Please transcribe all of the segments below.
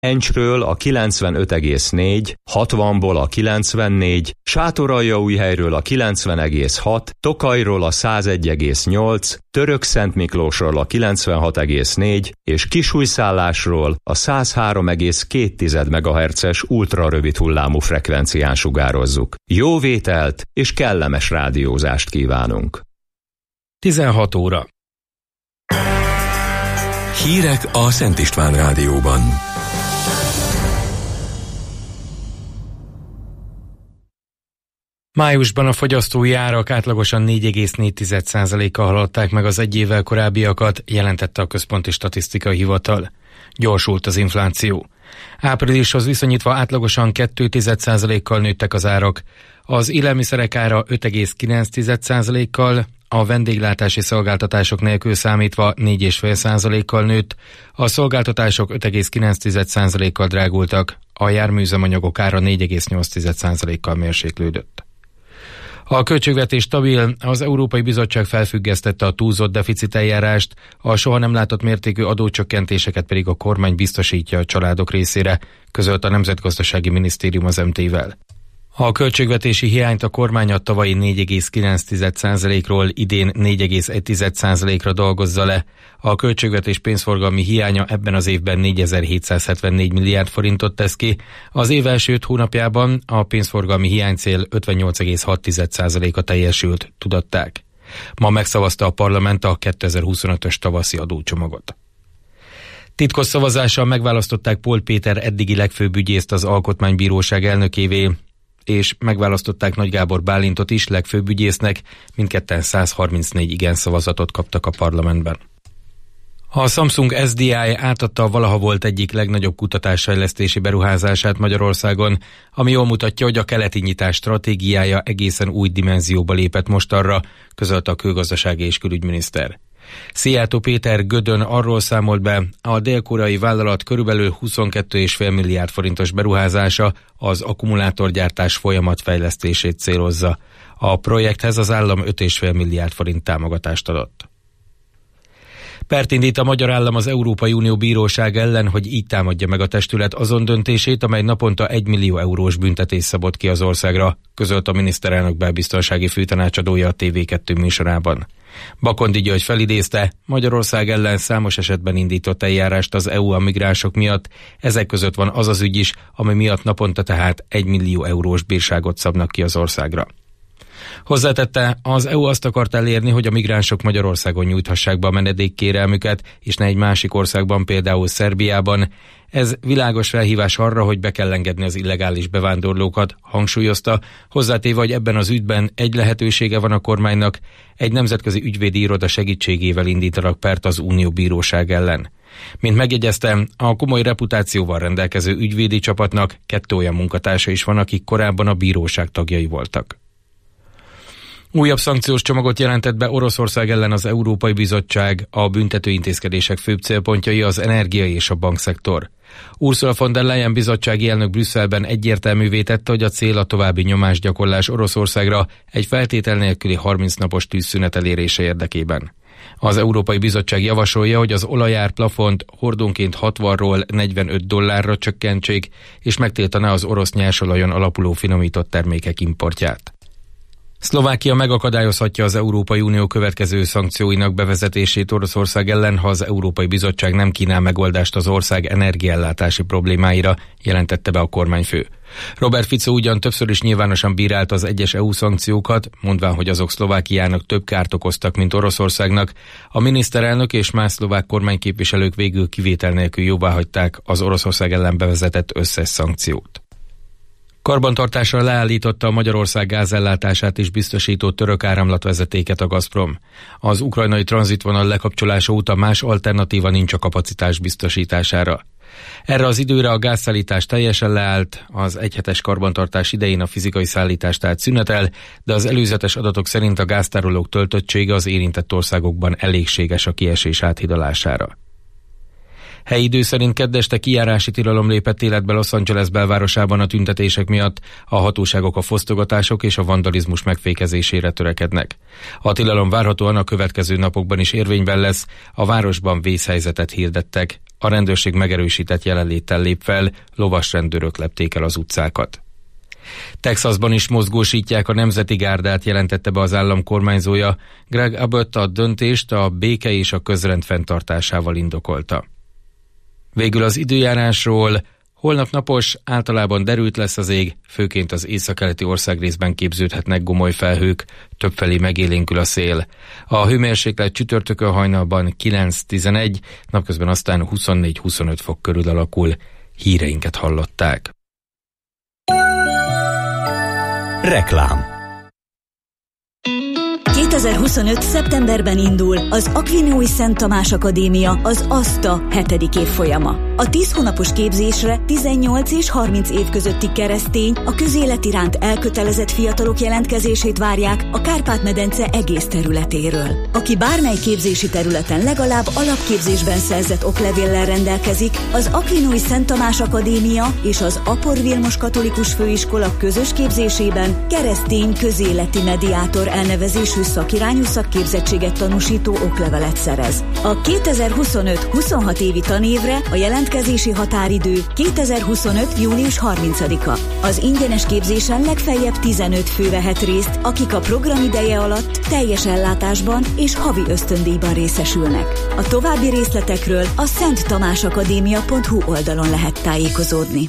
Encsről a 95,4, 60-ból a 94, Sátoraljaújhelyről a 90,6, Tokajról a 101,8, Törökszentmiklósról a 96,4 és Kisújszállásról a 103,2 MHz-es ultrarövid hullámú frekvencián sugározzuk. Jó vételt és kellemes rádiózást kívánunk! 16 óra. Hírek a Szent István Rádióban. Májusban a fogyasztói árak átlagosan 4,4%-kal haladták meg az egy évvel korábbiakat, jelentette a Központi Statisztikai Hivatal. Gyorsult az infláció. Áprilishoz viszonyítva átlagosan 2,1%-kal nőttek az árak. Az élelmiszerek ára 5,9%-kal, a vendéglátási szolgáltatások nélkül számítva 4,5%-kal nőtt, a szolgáltatások 5,9%-kal drágultak, a járműüzemanyagok ára 4,8%-kal mérséklődött. A költségvetés stabil, az Európai Bizottság felfüggesztette a túlzott deficiteljárást, a soha nem látott mértékű adócsökkentéseket pedig a kormány biztosítja a családok részére, közölt a Nemzetgazdasági Minisztérium az MT-vel. A költségvetési hiányt a kormány a tavalyi 4,9%-ról idén 4,1%-ra dolgozza le. A költségvetés pénzforgalmi hiánya ebben az évben 4774 milliárd forintot tesz ki. Az év első 5 hónapjában a pénzforgalmi hiánycél 58,6%-a teljesült, tudatták. Ma megszavazta a parlament a 2025-ös tavaszi adócsomagot. Titkos szavazással megválasztották Polt Péter eddigi legfőbb ügyészt az Alkotmánybíróság elnökévé, és megválasztották Nagy Gábor Bálintot is legfőbb ügyésznek, mindketten 134 igen szavazatot kaptak a parlamentben. A Samsung SDI átadta a valaha volt egyik legnagyobb kutatásfejlesztési beruházását Magyarországon, ami jól mutatja, hogy a keleti nyitás stratégiája egészen új dimenzióba lépett mostanra, közölte a külgazdasági és külügyminiszter. Szijjártó Péter Gödön arról számolt be, a dél-koreai vállalat körülbelül 22,5 milliárd forintos beruházása az akkumulátorgyártás folyamatfejlesztését célozza. A projekthez az állam 5,5 milliárd forint támogatást adott. Pert indít a magyar állam az Európai Unió bíróság ellen, hogy így támadja meg a testület azon döntését, amely naponta 1 millió eurós büntetést szabott ki az országra, közölt a miniszterelnök belbiztonsági főtanácsadója a TV2 műsorában. Bakondi György felidézte, Magyarország ellen számos esetben indított eljárást az EU a migránsok miatt, ezek között van az az ügy is, ami miatt naponta tehát 1 millió eurós bírságot szabnak ki az országra. Hozzátette, az EU azt akart elérni, hogy a migránsok Magyarországon nyújthassák be a menedékkérelmüket, és ne egy másik országban, például Szerbiában. Ez világos felhívás arra, hogy be kell engedni az illegális bevándorlókat, hangsúlyozta, hozzátéve, hogy ebben az ügyben egy lehetősége van a kormánynak, egy nemzetközi ügyvédi iroda segítségével indítanak pert az Unió bíróság ellen. Mint megjegyeztem, a komoly reputációval rendelkező ügyvédi csapatnak 2 olyan munkatársa is van, akik korábban a bíróság tagjai voltak. Újabb szankciós csomagot jelentett be Oroszország ellen az Európai Bizottság, a büntetőintézkedések főbb célpontjai az energia és a bankszektor. Ursula von der Leyen bizottsági elnök Brüsszelben egyértelművé tette, hogy a cél a további nyomásgyakorlás Oroszországra egy feltétel nélküli 30 napos tűzszünet elérése érdekében. Az Európai Bizottság javasolja, hogy az olajár plafont hordónként $60-ról $45 csökkentsék, és megtiltaná az orosz nyersolajon alapuló finomított termékek importját. Szlovákia megakadályozhatja az Európai Unió következő szankcióinak bevezetését Oroszország ellen, ha az Európai Bizottság nem kínál megoldást az ország energiaellátási problémáira, jelentette be a kormányfő. Robert Fico ugyan többször is nyilvánosan bírálta az egyes EU szankciókat, mondván, hogy azok Szlovákiának több kárt okoztak, mint Oroszországnak. A miniszterelnök és más szlovák kormányképviselők végül kivétel nélkül jóváhagyták az Oroszország ellen bevezetett összes szankciót. Karbantartásra leállította a Magyarország gázellátását is biztosító török áramlatvezetéket a Gazprom. Az ukrajnai tranzitvonal lekapcsolása óta más alternatíva nincs a kapacitás biztosítására. Erre az időre a gázszállítás teljesen leállt, az egyhetes karbantartás idején a fizikai szállítás tehát szünetel, de az előzetes adatok szerint a gáztárolók töltöttsége az érintett országokban elégséges a kiesés áthidalására. Helyi idő szerint kedd este kijárási tilalom lépett életbe Los Angeles belvárosában a tüntetések miatt, a hatóságok a fosztogatások és a vandalizmus megfékezésére törekednek. A tilalom várhatóan a következő napokban is érvényben lesz, a városban vészhelyzetet hirdettek. A rendőrség megerősített jelenléttel lép fel, lovasrendőrök lepték el az utcákat. Texasban is mozgósítják a Nemzeti Gárdát, jelentette be az állam kormányzója. Greg Abbott a döntést a béke és a közrend fenntartásával indokolta. Végül az időjárásról. Holnap napos, általában derült lesz az ég, főként az északkeleti országrészben képződhetnek gomoly felhők, többfelé megélénkül a szél. A hőmérséklet csütörtökön hajnalban 9-11, napközben aztán 24-25 fok körül alakul. Híreinket hallották. Reklám. 2025. szeptemberben indul az Aquinói Szent Tamás Akadémia, az ASTA 7. évfolyama. A 10 hónapos képzésre 18 és 30 év közötti keresztény, a közélet iránt elkötelezett fiatalok jelentkezését várják a Kárpát-medence egész területéről. Aki bármely képzési területen legalább alapképzésben szerzett oklevéllel rendelkezik, az Aquinói Szent Tamás Akadémia és az Apor Vilmos Katolikus Főiskola közös képzésében keresztény közéleti mediátor elnevezésű szakirányú szakképzettséget tanúsító oklevelet szerez. A 2025-26 évi tanévre a jelentkezési határidő 2025. június 30-a. Az ingyenes képzésen legfeljebb 15 fő vehet részt, akik a program ideje alatt teljes ellátásban és havi ösztöndíjban részesülnek. A további részletekről a szenttamásakadémia.hu oldalon lehet tájékozódni.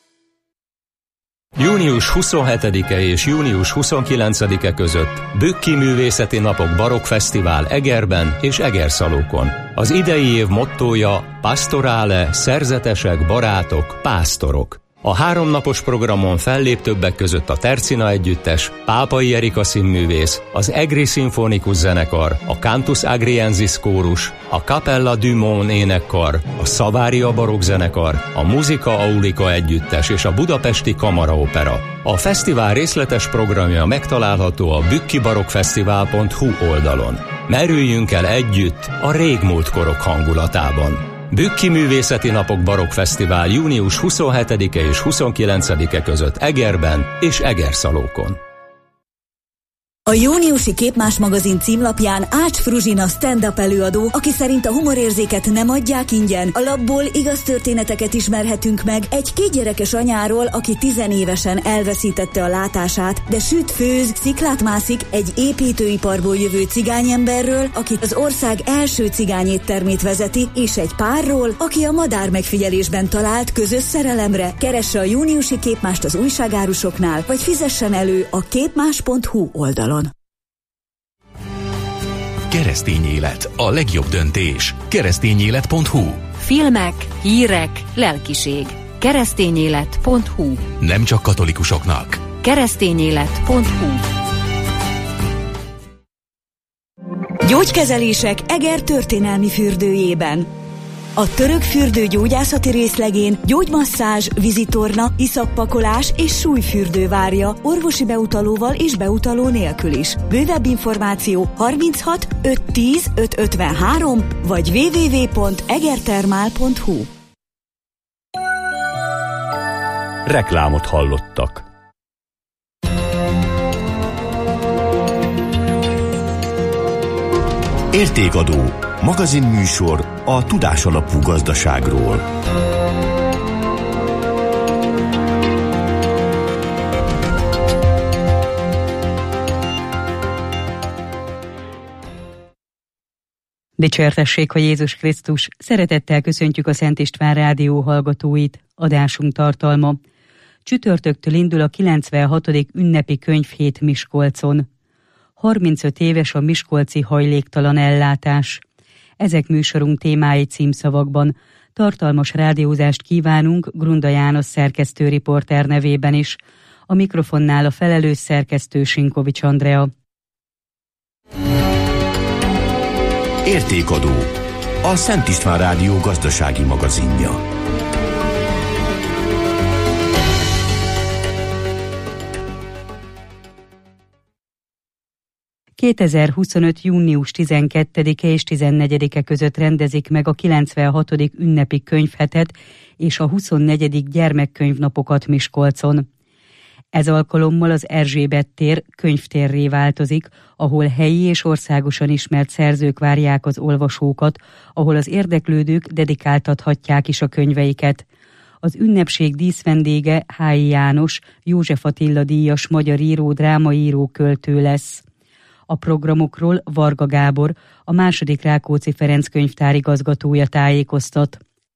Június 27-e és június 29-e között Bükki Művészeti Napok Barokkfesztivál Egerben és Egerszalókon. Az idei év mottója Pastorale, szerzetesek, barátok, pásztorok. A 3 napos programon fellép többek között a Tercina Együttes, Pápai Erika színművész, az Egri Szimfonikus Zenekar, a Cantus Agriensis Kórus, a Capella du Mon énekkar, a Savaria Barokk Zenekar, a Musica Aulica Együttes és a Budapesti Kamaraopera. A fesztivál részletes programja megtalálható a bükkibarokkfesztivál.hu oldalon. Merüljünk el együtt a régmúlt korok hangulatában. Bükki Művészeti Napok Barokkfesztivál június 27-e és 29-e között Egerben és Egerszalókon. A júniusi Képmás magazin címlapján Ács Fruzsina stand-up előadó, aki szerint a humorérzéket nem adják ingyen. A lapból igaz történeteket ismerhetünk meg egy 2 gyerekes anyáról, aki 10 évesen elveszítette a látását, de süt, főz, sziklát mászik, egy építőiparból jövő cigányemberről, aki az ország első cigányéttermét vezeti, és egy párról, aki a madár megfigyelésben talált közös szerelemre. Keresse a júniusi Képmást az újságárusoknál, vagy fizessen elő a képmás.hu oldalon. Keresztény élet, a legjobb döntés. Keresztényélet.hu. Filmek, hírek, lelkiség. Keresztényélet.hu. Nem csak katolikusoknak. Keresztényélet.hu. Gyógykezelések Eger történelmi fürdőjében. A török fürdő gyógyászati részlegén gyógymasszázs, vízitorna, iszappakolás és súlyfürdő várja orvosi beutalóval és beutaló nélkül is. Bővebb információ 36 510 553 vagy www.egertermál.hu. Reklámot hallottak. Értékadó. Magazinműsor a tudásalapú gazdaságról. Dicsértessék a Jézus Krisztus! Szeretettel köszöntjük a Szent István Rádió hallgatóit. Adásunk tartalma. Csütörtöktől indul a 96. ünnepi könyvhét Miskolcon. 35 éves a miskolci hajléktalan ellátás. Ezek műsorunk témái címszavakban. Tartalmas rádiózást kívánunk Grunda János szerkesztő-riporter nevében is. A mikrofonnál a felelős szerkesztő Sinkovics Andrea. Értékadó. A Szent István Rádió gazdasági magazinja. ...2025. június 12-e és 14-e között rendezik meg a 96. ünnepi könyvhetet és a 24. gyermekkönyvnapokat Miskolcon. Ez alkalommal az Erzsébet tér könyvtérré változik, ahol helyi és országosan ismert szerzők várják az olvasókat, ahol az érdeklődők dedikáltathatják is a könyveiket. Az ünnepség díszvendége Hályi János, József Attila díjas magyar író, drámaíró, költő lesz. A programokról Varga Gábor, a II. Rákóczi Ferenc könyvtár igazgatója tájékoztat.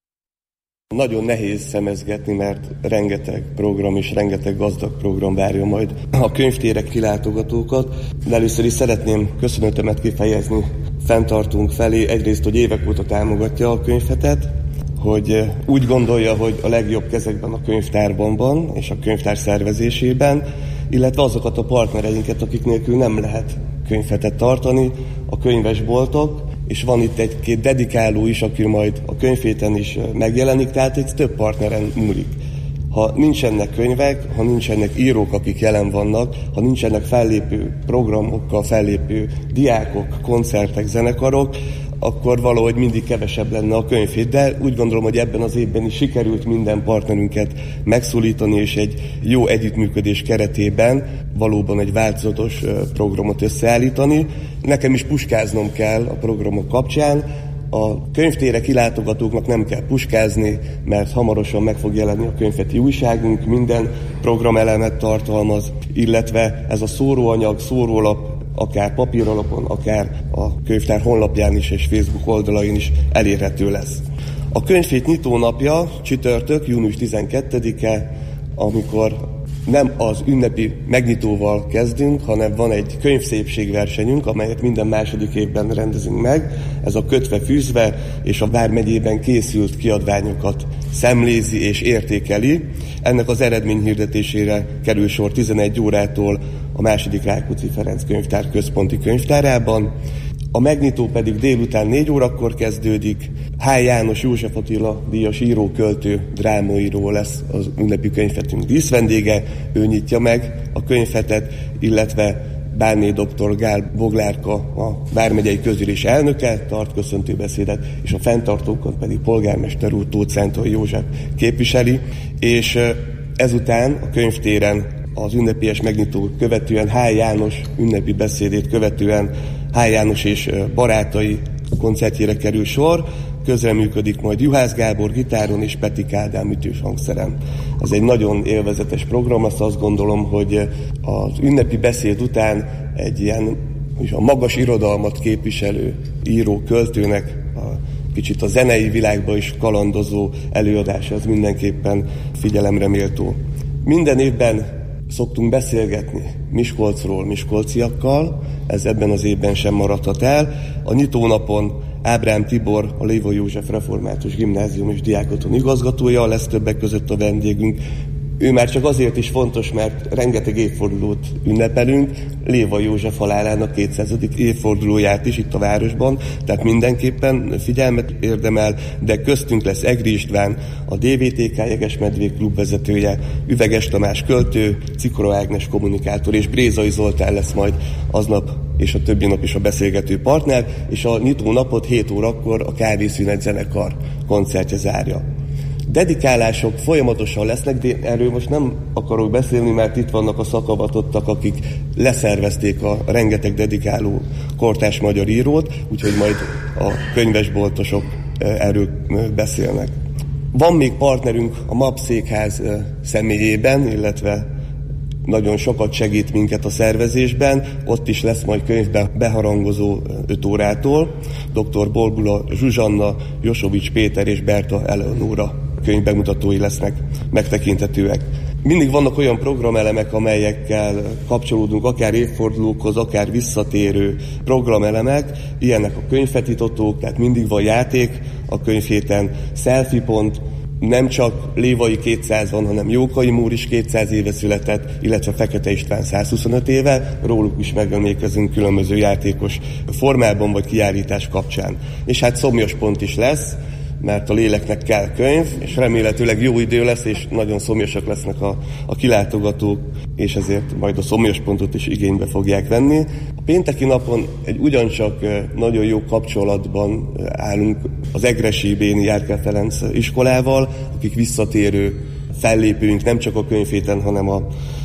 Nagyon nehéz szemezgetni, mert rengeteg program és rengeteg gazdag program várja majd a könyvtérek kilátogatókat. De először is szeretném köszönetemet kifejezni fenntartunk felé. Egyrészt, hogy évek óta támogatja a könyvhetet, hogy úgy gondolja, hogy a legjobb kezekben a könyvtárban van, és a könyvtár szervezésében, illetve azokat a partnereinket, akik nélkül nem lehet könyvhetet tartani, a könyvesboltok, és van itt egy-két dedikáló is, aki majd a könyvhéten is megjelenik, tehát itt több partneren múlik. Ha nincsenek könyvek, ha nincsenek írók, akik jelen vannak, ha nincsenek fellépő programokkal fellépő diákok, koncertek, zenekarok, akkor valahogy mindig kevesebb lenne a könyvhét, de úgy gondolom, hogy ebben az évben is sikerült minden partnerünket megszólítani, és egy jó együttműködés keretében valóban egy változatos programot összeállítani. Nekem is puskáznom kell a programok kapcsán. A könyvtére kilátogatóknak nem kell puskázni, mert hamarosan meg fog jelenni a könyvheti újságunk, minden programelemet tartalmaz, illetve ez a szóróanyag, szórólap, akár papíralapon, akár a könyvtár honlapján is és Facebook oldalain is elérhető lesz. A könyvhét nyitónapja csütörtök, június 12-e, amikor nem az ünnepi megnyitóval kezdünk, hanem van egy könyvszépségversenyünk, amelyet minden második évben rendezünk meg. Ez a Kötve fűzve, és a vármegyében készült kiadványokat szemlézi és értékeli. Ennek az eredményhirdetésére kerül sor 11 órától a II. Rákóczi Ferenc könyvtár központi könyvtárában. A megnyitó pedig délután 4 órakor kezdődik. Hályi János, József Attila díjas író, költő, drámaíró lesz az ünnepi könyvhetünk díszvendége. Ő nyitja meg a könyvhetet, illetve Bánné dr. Gál Boglárka, a vármegyei közgyűlés elnöke tart köszöntőbeszédet, és a fenntartókat pedig polgármester úr, Tóth Szentai József képviseli, és ezután a könyvtéren az ünnepélyes megnyitó követően, Hályi János ünnepi beszédét követően Hályi János és barátai koncertjére kerül sor, közreműködik majd Juhász Gábor gitáron és Petik Ádám ütős hangszeren. Ez egy nagyon élvezetes program, azt gondolom, hogy az ünnepi beszéd után egy ilyen a magas irodalmat képviselő író, költőnek kicsit a zenei világba is kalandozó előadás, az mindenképpen figyelemre méltó. Minden évben szoktunk beszélgetni Miskolcról, miskolciakkal, ez ebben az évben sem maradhat el. A nyitónapon Ábrám Tibor, a Lévai József Református Gimnázium és Diákotthon igazgatója lesz többek között a vendégünk. Ő már csak azért is fontos, mert rengeteg évfordulót ünnepelünk, Lévai József halálának 200. évfordulóját is itt a városban, tehát mindenképpen figyelmet érdemel, de köztünk lesz Egri István, a DVTK Jegesmedvék klub vezetője, Üveges Tamás költő, Cikora Ágnes kommunikátor, és Brézai Zoltán lesz majd aznap és a többi nap is a beszélgető partner, és a nyitó napot 7 órakor a Kávészünet zenekar koncertje zárja. Dedikálások folyamatosan lesznek, de erről most nem akarok beszélni, mert itt vannak a szakavatottak, akik leszervezték a rengeteg dedikáló kortárs magyar írót, úgyhogy majd a könyvesboltosok erről beszélnek. Van még partnerünk a MAP székház személyében, illetve nagyon sokat segít minket a szervezésben, ott is lesz majd könyvbe beharangozó 5 órától. Dr. Bolgula Zsuzsanna, Josovics Péter és Berta Eleonóra könyvbemutatói lesznek megtekinthetőek. Mindig vannak olyan programelemek, amelyekkel kapcsolódunk, akár évfordulókhoz, akár visszatérő programelemek, ilyenek a könyvfetitatók, tehát mindig van játék a könyvhéten, selfie pont, nem csak Lévai 200 van, hanem Jókai Mór is 200 éve született, illetve Fekete István 125 éve, róluk is megemlékezünk különböző játékos formában vagy kiállítás kapcsán. És hát szomjas pont is lesz, mert a léleknek kell könyv, és remélhetőleg jó idő lesz, és nagyon szomjasak lesznek a kilátogatók, és ezért majd a szomjas pontot is igénybe fogják venni. A pénteki napon egy ugyancsak nagyon jó kapcsolatban állunk az egressy Béni Járkál Ferenc iskolával, akik visszatérő fellépőink nem csak a könyvhéten, hanem a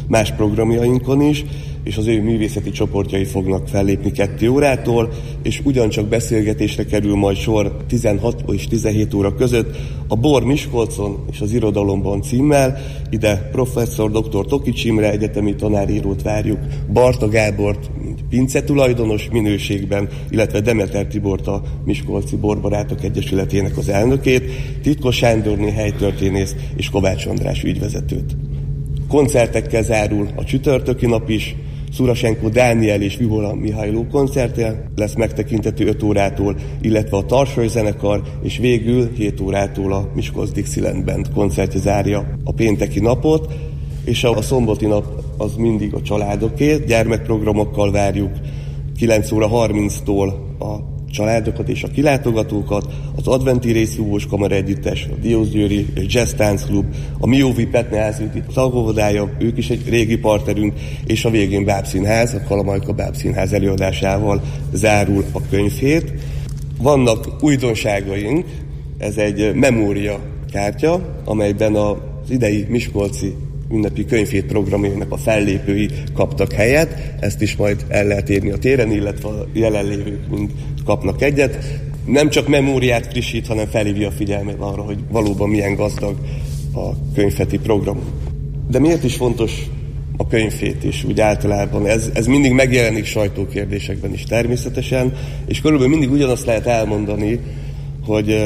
más programjainkon is, és az ő művészeti csoportjai fognak fellépni 2 órától, és ugyancsak beszélgetésre kerül majd sor 16 és 17 óra között a Bor Miskolcon és az Irodalomban címmel. Ide professzor dr. Tokics Imre egyetemi tanárírót várjuk, Barta Gábort, mint pince tulajdonos minőségben, illetve Demeter Tibort, a Miskolci Borbarátok Egyesületének az elnökét, Titkos Sándorné helytörténészt és Kovács András ügyvezetőt. Koncertekkel zárul a csütörtöki nap is, Szurasenko Dániel és Vihola Mihajló koncertje lesz megtekintető 5 órától, illetve a Tarsoly zenekar, és végül 7 órától a Miskolc Dixieland Band koncertje zárja a pénteki napot, és a szombati nap az mindig a családoké, gyermekprogramokkal várjuk 9 óra 30-tól a családokat és a kilátogatókat, az Adventi Részfúvós Kamara Együttes, a Diószgyőri Jazz Dance Club, a Mióvi Petne Házügyi tagóvodája, ők is egy régi partnerünk, és a végén Bábszínház, a Kalamajka Bábszínház előadásával zárul a könyvhét. Vannak újdonságaink, ez egy memória kártya, amelyben az idei miskolci ünnepi könyvhét programjának a fellépői kaptak helyet, ezt is majd el lehet érni a téren, illetve a jelenlévők mind kapnak egyet. Nem csak memóriát frissít, hanem felhívja a figyelmet arra, hogy valóban milyen gazdag a könyvheti program. De miért is fontos a könyvhét is úgy általában? Ez mindig megjelenik sajtókérdésekben is természetesen, és körülbelül mindig ugyanazt lehet elmondani, hogy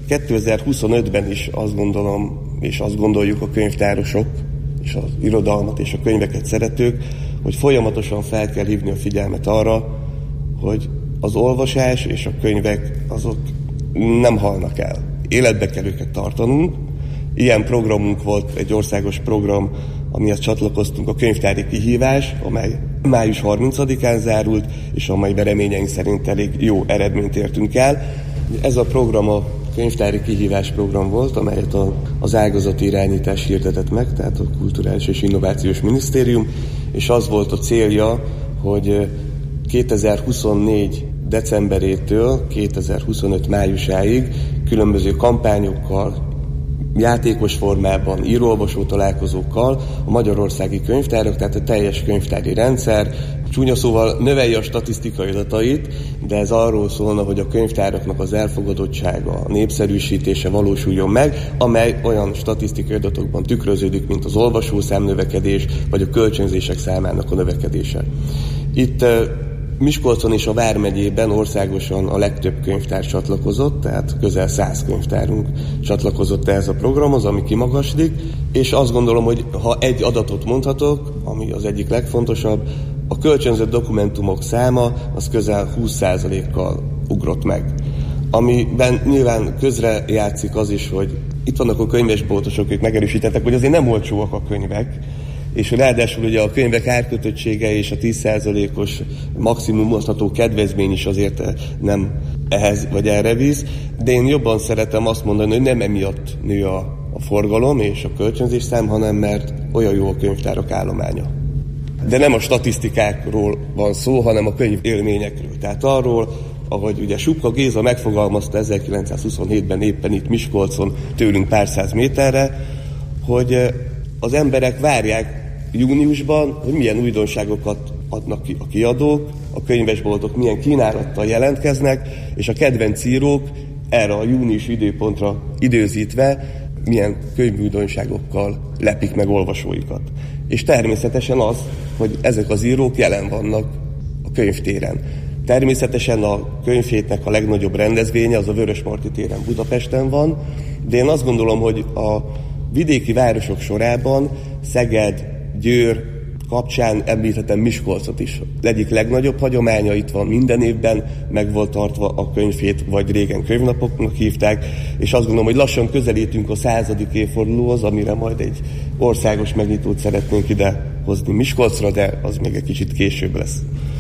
2025-ben is azt gondolom, és azt gondoljuk a könyvtárosok, és az irodalmat és a könyveket szeretők, hogy folyamatosan fel kell hívni a figyelmet arra, hogy az olvasás és a könyvek azok nem halnak el. Életbe kell őket tartanunk. Ilyen programunk volt, egy országos program, amihez csatlakoztunk, a könyvtári kihívás, amely május 30-án zárult, és amelyben reményeink szerint elég jó eredményt értünk el. Ez a program a könyvtári kihívás program volt, amelyet az ágazati irányítás hirdetett meg, tehát a Kulturális és Innovációs Minisztérium, és az volt a célja, hogy 2024 decemberétől 2025 májusáig különböző kampányokkal, játékos formában, író-olvasó találkozókkal a magyarországi könyvtárok, tehát a teljes könyvtári rendszer, csúnya szóval növelje a statisztikai adatait, de ez arról szólna, hogy a könyvtáraknak az elfogadottsága, a népszerűsítése valósuljon meg, amely olyan statisztikai adatokban tükröződik, mint az olvasószám növekedés, vagy a kölcsönzések számának a növekedése. Itt Miskolcon és a Vármegyében országosan a legtöbb könyvtár csatlakozott, tehát közel 100 könyvtárunk csatlakozott ehhez a programhoz, ami kimagaslik, és azt gondolom, hogy ha egy adatot mondhatok, ami az egyik legfontosabb, a kölcsönzött dokumentumok száma az közel 20%-kal ugrott meg. Amiben nyilván közre játszik az is, hogy itt vannak a könyvesboltosok, ők megerősítettek, hogy azért nem olcsóak a könyvek, és ráadásul ugye a könyvek árkötöttsége és a 10%-os maximum mondható kedvezmény is azért nem ehhez vagy erre visz, de én jobban szeretem azt mondani, hogy nem emiatt nő a forgalom és a kölcsönzés szám, hanem mert olyan jó a könyvtárak állománya. De nem a statisztikákról van szó, hanem a könyv élményekről. Tehát arról, ahogy ugye Supka Géza megfogalmazta 1927-ben éppen itt Miskolcon, tőlünk pár száz méterre, hogy az emberek várják júniusban, hogy milyen újdonságokat adnak ki a kiadók, a könyvesboltok milyen kínálattal jelentkeznek, és a kedvenc írók erre a június időpontra időzítve milyen könyvújdonságokkal lepik meg olvasóikat. És természetesen az, hogy ezek az írók jelen vannak a könyvtéren. Természetesen a könyvhétnek a legnagyobb rendezvénye az a Vörösmarty téren Budapesten van, de én azt gondolom, hogy a vidéki városok sorában Szeged, Győr kapcsán említhetem Miskolcot is. Egyik legnagyobb hagyománya itt van, minden évben meg volt tartva a könyvhét, vagy régen könyvnapoknak hívták, és azt gondolom, hogy lassan közelítünk a 100. évfordulóhoz, amire majd egy országos megnyitót szeretnénk ide hozni Miskolcra, de az még egy kicsit később lesz.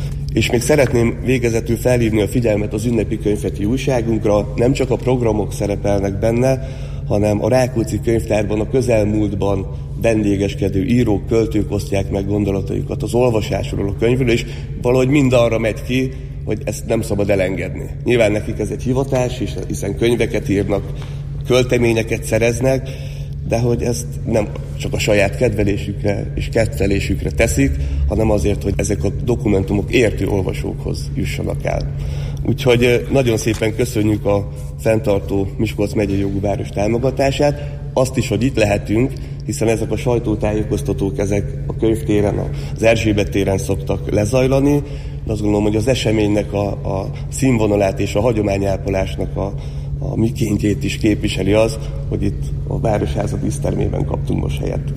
És még szeretném végezetül felhívni a figyelmet az ünnepi könyvheti újságunkra, nem csak a programok szerepelnek benne, hanem a Rákóczi könyvtárban a közelmúltban vendégeskedő írók, költők osztják meg gondolataikat az olvasásról, a könyvről, és valahogy mind arra megy ki, hogy ezt nem szabad elengedni. Nyilván nekik ez egy hivatás, hiszen könyveket írnak, költeményeket szereznek, de hogy ezt nem csak a saját kedvelésükre és kettelésükre teszik, hanem azért, hogy ezek a dokumentumok értő olvasókhoz jussanak el. Úgyhogy nagyon szépen köszönjük a fenntartó Miskolc megyei jogú város támogatását, azt is, hogy itt lehetünk, hiszen ezek a sajtótájékoztatók, ezek a könyvtéren, az Erzsébet téren szoktak lezajlani, de azt gondolom, hogy az eseménynek a színvonalát és a hagyományápolásnak a mikéntjét is képviseli az, hogy itt a Városháza dísztermében kaptunk most helyet.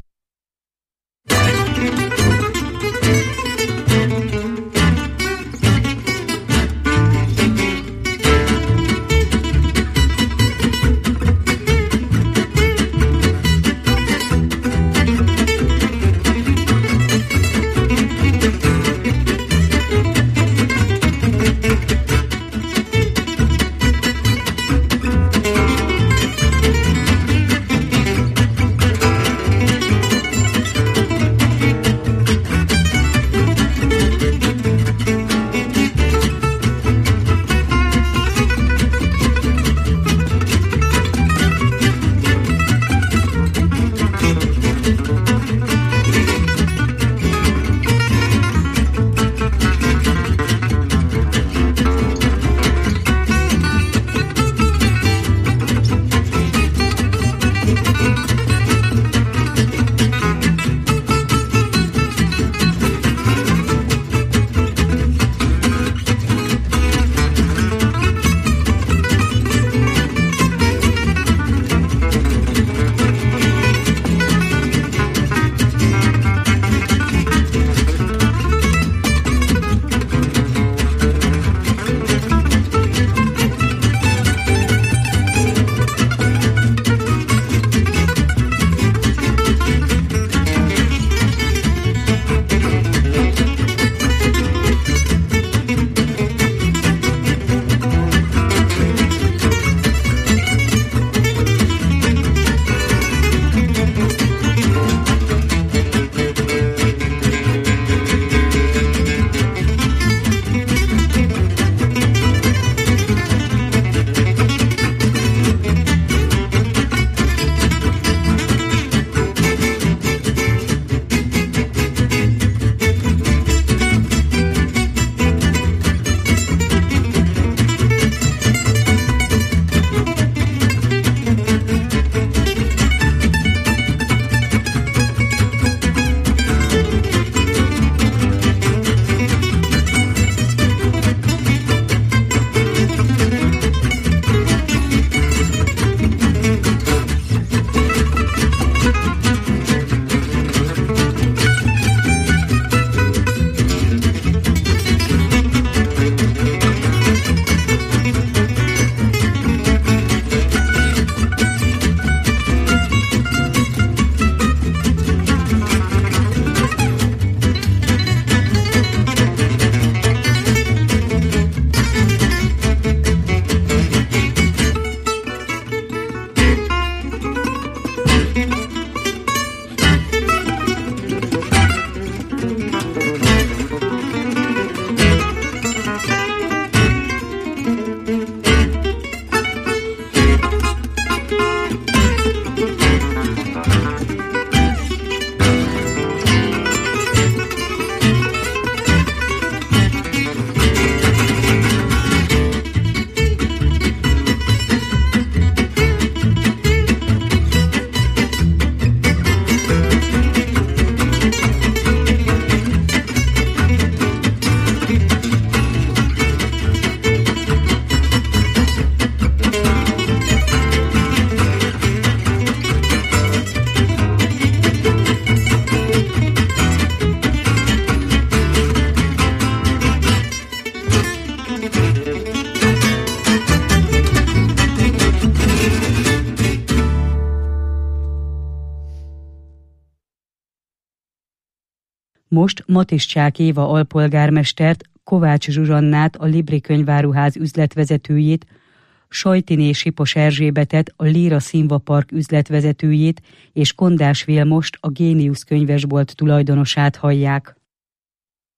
Most Matiszcsák Éva alpolgármestert, Kovács Zsuzsannát, a Libri könyváruház üzletvezetőjét, Sajtiné Sipos Erzsébetet, a Líra Színvapark üzletvezetőjét és Kondás Vilmost, a Géniusz könyvesbolt tulajdonosát hallják.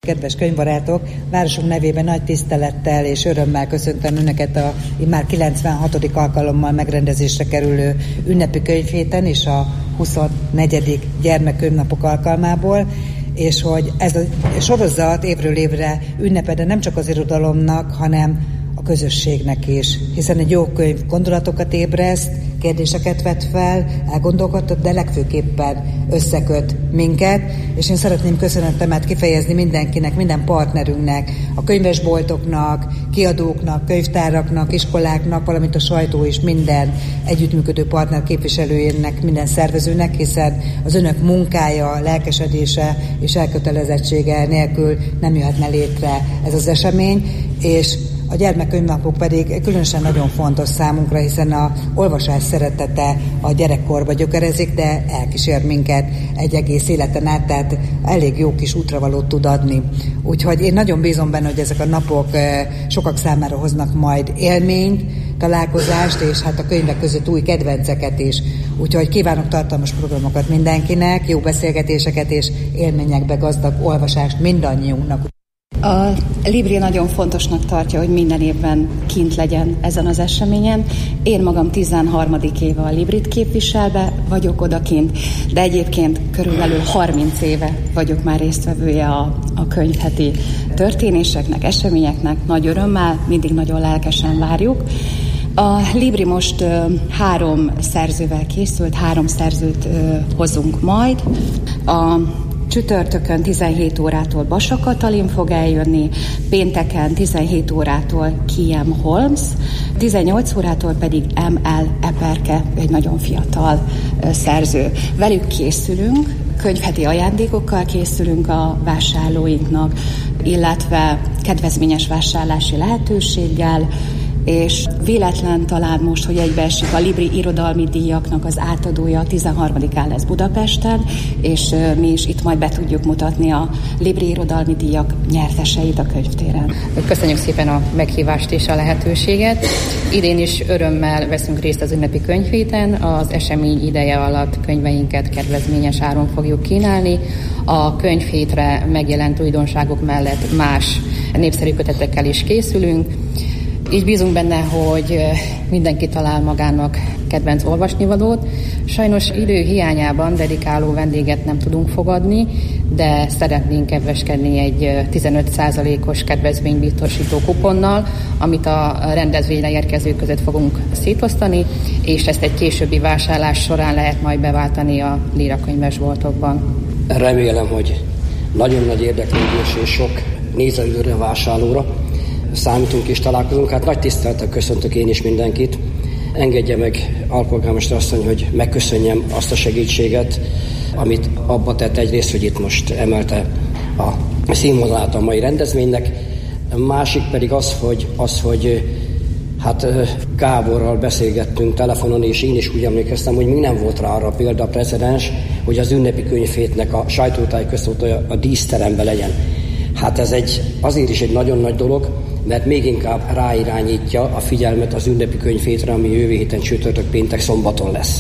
Kedves könyvbarátok, városunk nevében nagy tisztelettel és örömmel köszöntöm Önöket a már 96. alkalommal megrendezésre kerülő ünnepi könyvhéten és a 24. gyermekkönyvnapok alkalmából, és hogy ez a sorozat évről évre ünnepe, de nem csak az irodalomnak, hanem a közösségnek is, hiszen egy jó könyv gondolatokat ébreszt, kérdéseket vet fel, elgondolkodtat, de legfőképpen összeköt minket, és én szeretném köszönetemet kifejezni mindenkinek, minden partnerünknek, a könyvesboltoknak, kiadóknak, könyvtáraknak, iskoláknak, valamint a sajtó és minden együttműködő partner képviselőjének, minden szervezőnek, hiszen az önök munkája, lelkesedése és elkötelezettsége nélkül nem jöhetne létre ez az esemény, és a gyermekkönyvnapok pedig különösen nagyon fontos számunkra, hiszen a olvasás szeretete a gyerekkorba gyökerezik, de elkísér minket egy egész életen át, tehát elég jó kis útravalót tud adni. Úgyhogy én nagyon bízom benne, hogy ezek a napok sokak számára hoznak majd élményt, találkozást, és hát a könyvek között új kedvenceket is. Úgyhogy kívánok tartalmas programokat mindenkinek, jó beszélgetéseket és élményekbe gazdag olvasást mindannyiunknak. A Libri nagyon fontosnak tartja, hogy minden évben kint legyen ezen az eseményen. Én magam 13. éve a Librit képviselve vagyok odakint, de egyébként körülbelül 30 éve vagyok már résztvevője a könyvheti történéseknek, eseményeknek. Nagy örömmel, mindig nagyon lelkesen várjuk. A Libri most 3 szerzővel készült, 3 szerzőt hozunk majd. A csütörtökön 17 órától Bassa Katalin fog eljönni, pénteken 17 órától K.M. Holmes, 18 órától pedig M.L. Eperke, egy nagyon fiatal szerző. Velük készülünk, könyvheti ajándékokkal készülünk a vásárlóinknak, illetve kedvezményes vásárlási lehetőséggel, és véletlen talán most, hogy egybeesik a Libri irodalmi díjaknak az átadója 13-án lesz Budapesten, és mi is itt majd be tudjuk mutatni a Libri irodalmi díjak nyerteseit a könyvtéren. Köszönjük szépen a meghívást és a lehetőséget. Idén is örömmel veszünk részt az ünnepi könyvhéten. Az esemény ideje alatt könyveinket kedvezményes áron fogjuk kínálni. A könyvhétre megjelent újdonságok mellett más népszerű kötetekkel is készülünk. Így bízunk benne, hogy mindenki talál magának kedvenc olvasnivalót. Sajnos idő hiányában dedikáló vendéget nem tudunk fogadni, de szeretnénk kedveskedni egy 15%-os kedvezménybiztosító kuponnal, amit a rendezvényre érkezők között fogunk szétosztani, és ezt egy későbbi vásárlás során lehet majd beváltani a Líra könyvesboltokban. Remélem, hogy nagyon nagy érdeklődés és sok nézelődőre, vásárlóra számítunk és találkozunk. Hát nagy tisztelettel köszöntök én is mindenkit. Engedje meg, alpolgármester asszony, hogy megköszönjem azt a segítséget, amit abba tett egyrészt, hogy itt most emelte a színvonalát a mai rendezvénynek. Másik pedig az, hogy hát Gáborral beszélgettünk telefonon, és én is úgy emlékeztem, hogy még nem volt rá arra példa precedens, hogy az ünnepi könyvhétnek a sajtótájékoztatója a díszteremben legyen. Hát ez azért is egy nagyon nagy dolog, mert még inkább ráirányítja a figyelmet az ünnepi könyvhétre, ami jövő héten csütörtök, péntek, szombaton lesz.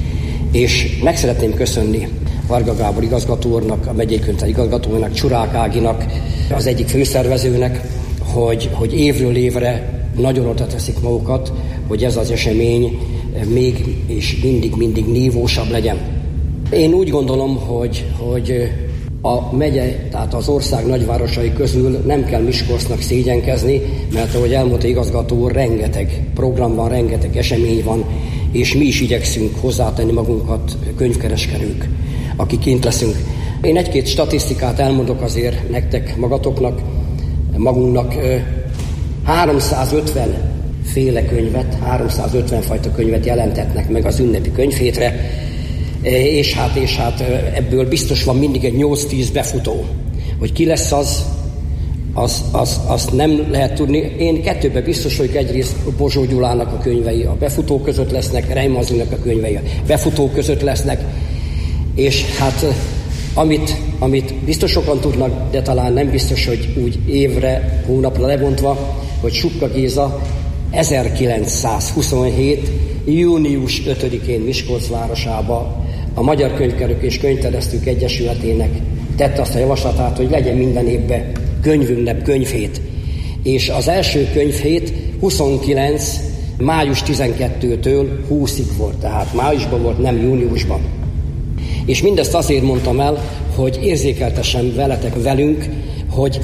És meg szeretném köszönni Varga Gábor igazgató úrnak, a megyei könyvtár igazgatónak, Csurák Áginak, az egyik főszervezőnek, hogy évről évre nagyon oda teszik magukat, hogy ez az esemény még és mindig nívósabb legyen. Én úgy gondolom, hogy a megye, tehát az ország nagyvárosai közül nem kell Miskolcnak szégyenkezni, mert ahogy elmondta igazgató úr, rengeteg program van, rengeteg esemény van, és mi is igyekszünk hozzátenni magunkat könyvkereskedők, akik kint leszünk. Én egy-két statisztikát elmondok azért nektek, magunknak. 350 féle könyvet, 350 fajta könyvet jelentetnek meg az ünnepi könyvhétre, és hát ebből biztos van mindig egy 8-10 befutó. Hogy ki lesz azt nem lehet tudni. Én 2-ben biztos vagyok, egyrészt Bozsó Gyulának a könyvei a befutó között lesznek, Reimazzinak a könyvei a befutó között lesznek, és hát amit biztos sokan tudnak, de talán nem biztos, hogy úgy évre, hónapra lebontva, hogy Sukka Géza 1927. június 5-én Miskolc városába a Magyar Könyvkereskedők és Könyvterjesztők Egyesületének tette azt a javaslatát, hogy legyen minden évben könyvünnep, könyvhét. És az első könyvhét 29. május 12-től 20-ig volt, tehát májusban volt, nem júniusban. És mindezt azért mondtam el, hogy érzékeltessem velünk, hogy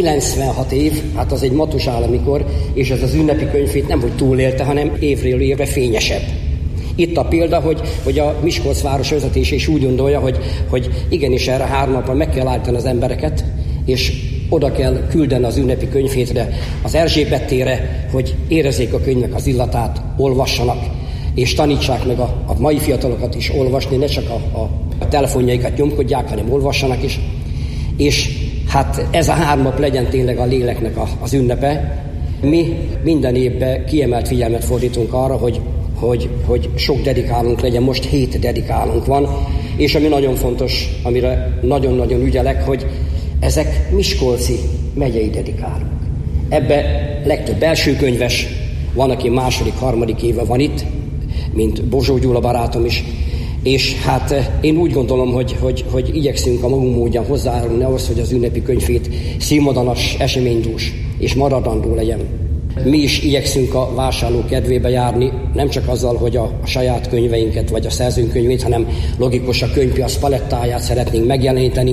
96 év, hát az egy Matusál amikor, és ez az ünnepi könyvhét nem hogy túlélte, hanem évről évre fényesebb. Itt a példa, hogy a Miskolc város vezetése is úgy gondolja, hogy igenis erre 3 napon meg kell állítani az embereket, és oda kell küldeni az ünnepi könyvhétre, az Erzsébet térre, hogy érezzék a könyvnek az illatát, olvassanak, és tanítsák meg a mai fiatalokat is olvasni, ne csak a telefonjaikat nyomkodják, hanem olvassanak is. És hát ez a 3 nap legyen tényleg a léleknek az ünnepe. Mi minden évben kiemelt figyelmet fordítunk arra, hogy sok dedikálunk legyen, most 7 dedikálunk van, és ami nagyon fontos, amire nagyon-nagyon ügyelek, hogy ezek miskolci megyei dedikálunk. Ebbe legtöbb első könyves, van, aki 2., 3. éve van itt, mint Bozsó Gyula barátom is, és hát én úgy gondolom, hogy igyekszünk a magunk módján hozzájárulni ahhoz, hogy az ünnepi könyvhét színvonalas, eseménydús és maradandó legyen. Mi is igyekszünk a vásárló kedvébe járni, nem csak azzal, hogy a saját könyveinket vagy a szerzőnk könyvét, hanem logikus a könyvpiac palettáját szeretnénk megjeleníteni,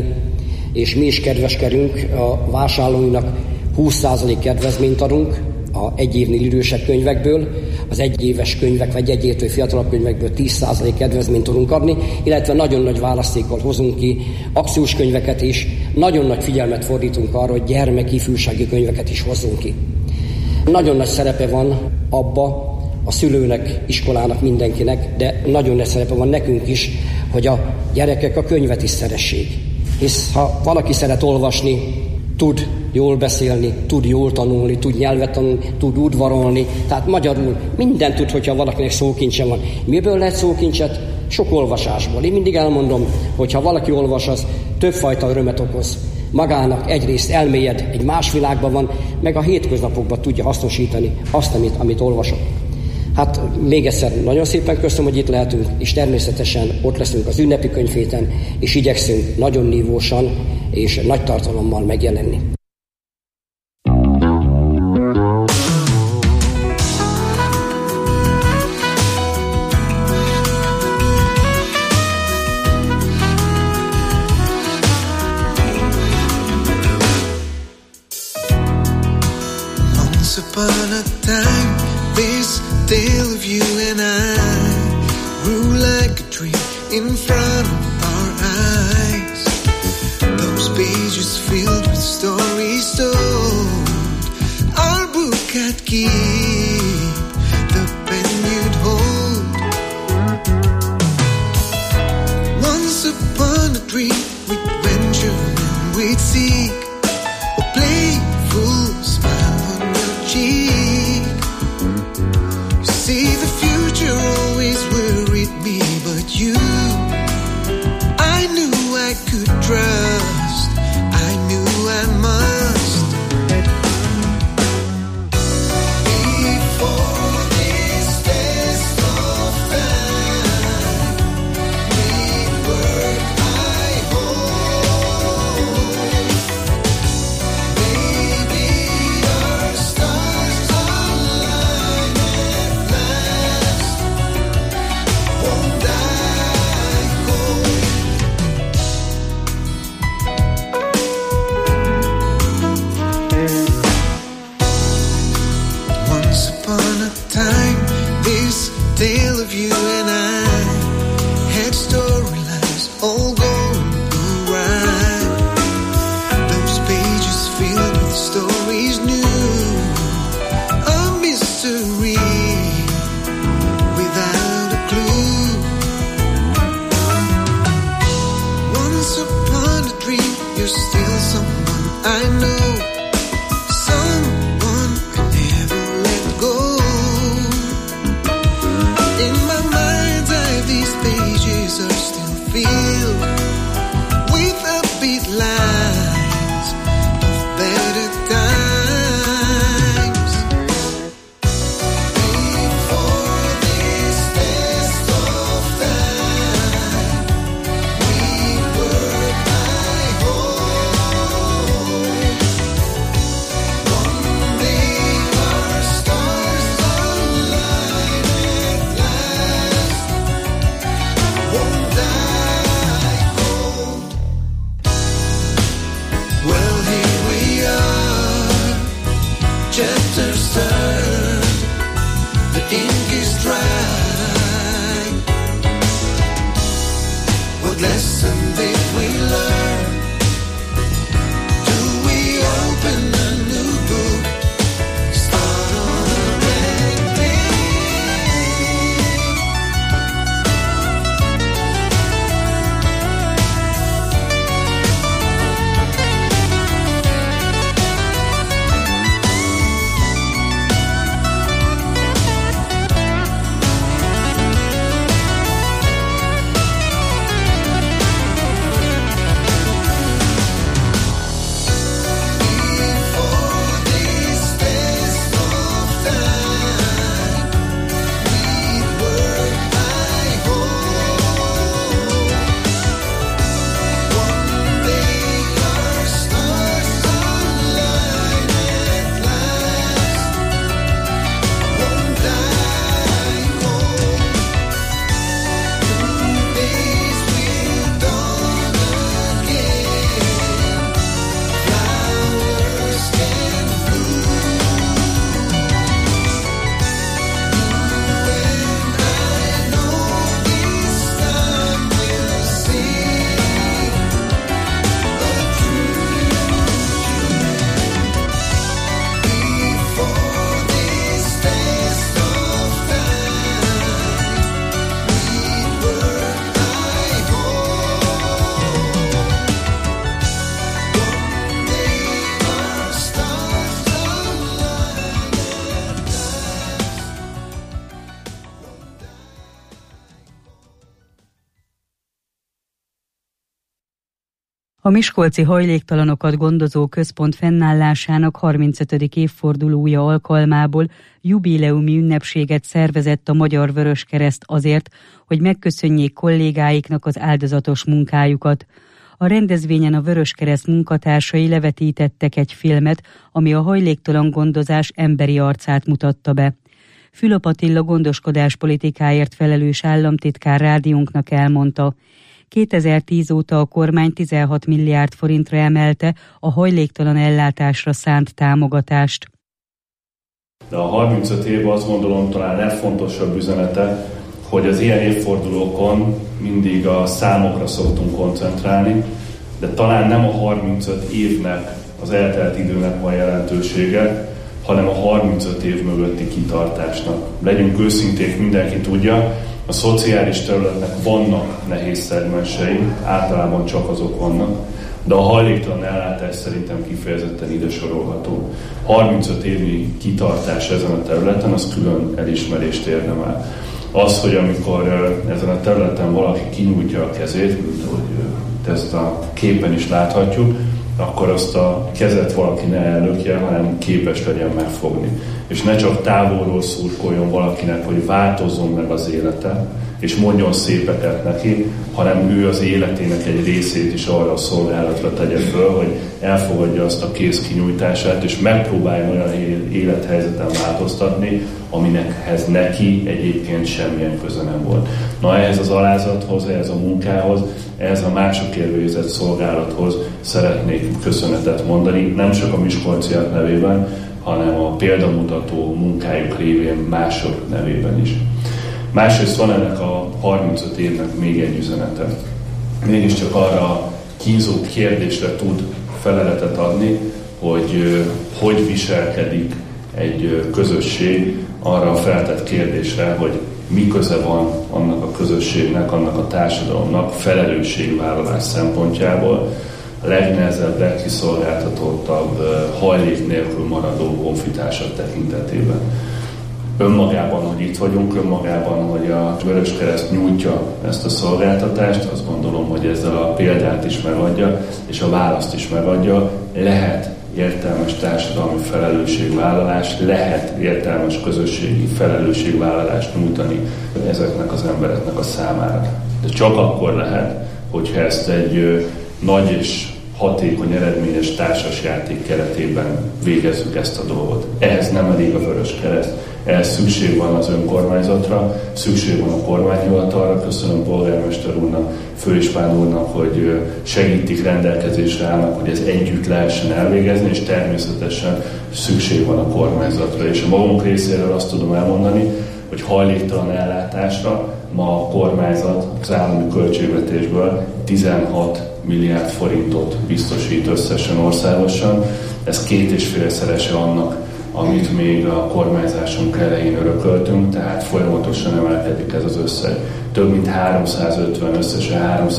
és mi is kedveskedünk a vásárlóinak, 20% kedvezményt adunk a 1 évnél idősebb könyvekből, az 1 éves könyvek vagy 1 évtől fiatalabb könyvekből 10% kedvezményt tudunk adni, illetve nagyon nagy választékkal hozunk ki akciós könyveket is, nagyon nagy figyelmet fordítunk arra, hogy gyermek-ifjúsági könyveket is hozzunk ki. Nagyon nagy szerepe van abba a szülőnek, iskolának, mindenkinek, de nagyon nagy szerepe van nekünk is, hogy a gyerekek a könyvet is szeressék. Hisz ha valaki szeret olvasni, tud jól beszélni, tud jól tanulni, tud nyelvet tanulni, tud udvarolni, tehát magyarul mindent tud, hogyha valakinek szókincse van. Miből lehet szókincset? Sok olvasásból. Én mindig elmondom, hogy ha valaki olvas, az többfajta örömet okoz. Magának egyrészt elmélyed, egy más világban van, meg a hétköznapokban tudja hasznosítani azt, amit olvasok. Hát még egyszer nagyon szépen köszönöm, hogy itt lehetünk, és természetesen ott leszünk az ünnepi könyvhéten, és igyekszünk nagyon nívósan és nagy tartalommal megjelenni. Once upon a time, this tale of you and I grew like a tree in front of our eyes. Those pages filled with stories told, our book I'd keep, the pen you'd hold. Once upon a dream we'd venture and we'd seek a playful smile on your cheek. You see, the future always worried me, but you, I knew I could trust, I knew I must. Before this test of time, we work, I hope. Maybe our stars align at last. Won't I hope? Once upon a time, this tale of you and I had storylines all going awry. Those pages filled with stories new, a mystery without a clue. Once upon a dream, you're still someone I know, someone I never let go. In my mind's eye, these pages are still filled with upbeat lines of better times. Before this test of time, we work, I hope. A Miskolci Hajléktalanokat Gondozó Központ fennállásának 35. évfordulója alkalmából jubileumi ünnepséget szervezett a Magyar Vöröskereszt azért, hogy megköszönjék kollégáiknak az áldozatos munkájukat. A rendezvényen a Vöröskereszt munkatársai levetítettek egy filmet, ami a hajléktalan gondozás emberi arcát mutatta be. Fülöp Attila gondoskodáspolitikáért felelős államtitkár rádiónknak elmondta, 2010 óta a kormány 16 milliárd forintra emelte a hajléktalan ellátásra szánt támogatást. De a 35 év azt gondolom talán legfontosabb üzenete, hogy az ilyen évfordulókon mindig a számokra szoktunk koncentrálni, de talán nem a 35 évnek, az eltelt időnek van jelentősége, hanem a 35 év mögötti kitartásnak. Legyünk őszinték, mindenki tudja, a szociális területnek vannak nehéz szegmensei, általában csak azok vannak, de a hajléktalan ellátás szerintem kifejezetten ide sorolható. 35 évi kitartás ezen a területen, az külön elismerést érdemel. Az, hogy amikor ezen a területen valaki kinyújtja a kezét, mint ahogy ezt a képen is láthatjuk, akkor azt a kezet valaki ne ellökje, hanem képes legyen megfogni. És ne csak távolról szurkoljon valakinek, hogy változzon meg az élete, és mondjon szépeket neki, hanem ő az életének egy részét is arra a szolgálatra tegye föl, hogy elfogadja azt a kéz kinyújtását, és megpróbálja olyan élethelyzeten változtatni, aminekhez neki egyébként semmilyen köze nem volt. Na, ehhez az alázathoz, ehhez a munkához, ehhez a másokért végzett szolgálathoz szeretnék köszönetet mondani, nem csak a miskolciak nevében, hanem a példamutató munkájuk révén mások nevében is. Másrészt van ennek a 35 évnek még egy üzenete. Mégiscsak arra a kínzó kérdésre tud feleletet adni, hogy viselkedik egy közösség arra a feltett kérdésre, hogy mi köze van annak a közösségnek, annak a társadalomnak felelősségvállalás szempontjából a legnehezebb, legkiszolgáltatottabb, hajlék nélkül maradó honfitársak tekintetében. Önmagában, hogy itt vagyunk, önmagában, hogy a Vöröskereszt nyújtja ezt a szolgáltatást, azt gondolom, hogy ezzel a példát is megadja, és a választ is megadja. Lehet értelmes társadalmi felelősségvállalás, lehet értelmes közösségi felelősségvállalást nyújtani ezeknek az embereknek a számára. De csak akkor lehet, hogyha ezt egy nagy és hatékony, eredményes társasjáték keretében végezzük ezt a dolgot. Ehhez nem elég a Vöröskereszt, ehhez szükség van az önkormányzatra, szükség van a kormányhivatalra. Köszönöm polgármester úrnak, főispán úrnak, hogy segítik, rendelkezésre állnak, hogy ez együtt lehessen elvégezni, és természetesen szükség van a kormányzatra. És a magunk részéről azt tudom elmondani, hogy hajléktalan ellátásra ma a kormányzat az állami költségvetésből 16 milliárd forintot biztosít összesen országosan. Ez 2,5-szerese annak, amit még a kormányzásunk elején örököltünk, tehát folyamatosan emelkedik ez az összeg. Több mint 350, összesen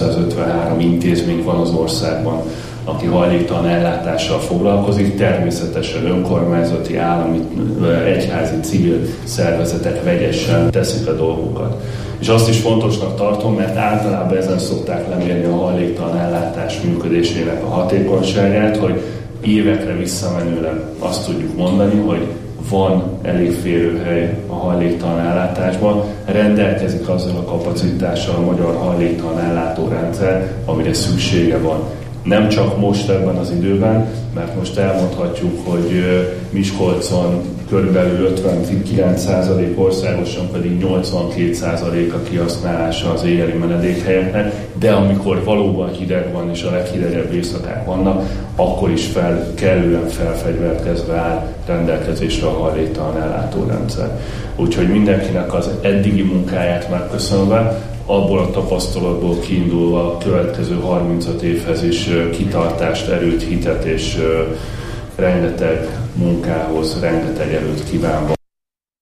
353 intézmény van az országban, aki hajléktalan ellátással foglalkozik, természetesen önkormányzati, állami, egyházi, civil szervezetek vegyesen teszik a dolgokat. És azt is fontosnak tartom, mert általában ezen szokták lemérni a hajléktalan ellátás működésének a hatékonyságát, hogy évekre visszamenőleg azt tudjuk mondani, hogy van elég férőhely a hajléktalan ellátásban, rendelkezik azzal a kapacitással a magyar hajléktalan ellátórendszer, amire szüksége van. Nem csak most ebben az időben, mert most elmondhatjuk, hogy Miskolcon körülbelül 59%, országosan pedig 82% a kihasználása az éjjeli menedékhelyeknek, de amikor valóban hideg van és a leghidegebb éjszakák vannak, akkor is kellően felfegyverkezve áll rendelkezésre a hajléktalan ellátórendszer. Úgyhogy mindenkinek az eddigi munkáját megköszönve, abból a tapasztalatból kiindulva a következő 35 évhez is kitartást, erőt, hitet és rengeteg munkához, rengeteg erőt kívánva.